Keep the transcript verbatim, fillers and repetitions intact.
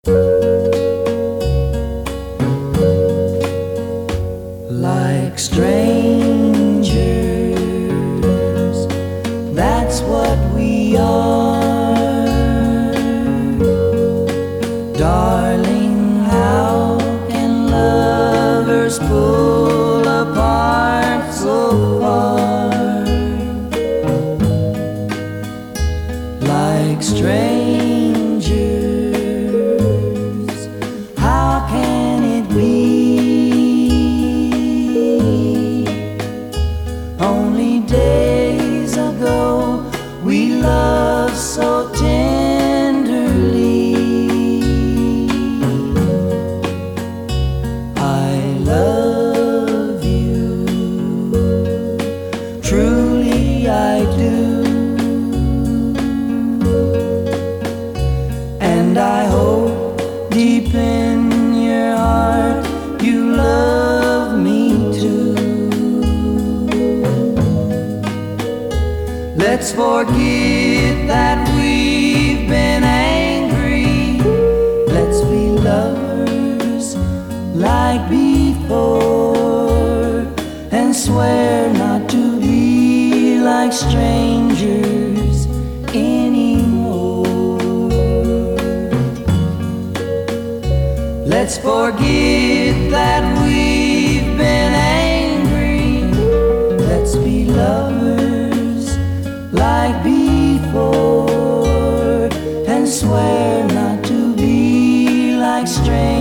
Like strangers, that's what we are. Darling, how can lovers pull apart so far? Like strangers, how can it be? Only days ago we loved so tenderly. I love you, truly I do, and I hope deep in your heart you love me too. Let's forget that we've been angry. Let's be lovers like before, and swear not to be like strangers anymore. Let's forget that we've been angry. Let's be lovers like before, and swear not to be like strangers.